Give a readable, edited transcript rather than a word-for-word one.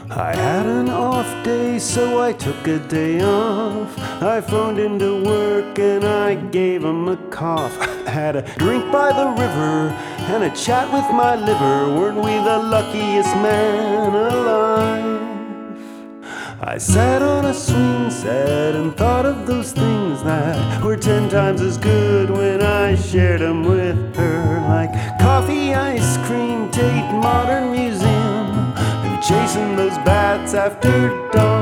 I had an off day, so I took a day off. I phoned into work and I gave 'em a cough. Had a drink by the river and a chat with my liver. Weren't we the luckiest man alive? I sat on a swing set and thought of those things that were 10 times as good when I shared 'em with her. Like coffee, ice cream, Tate Modern Museum, and chasing those bats after dawn.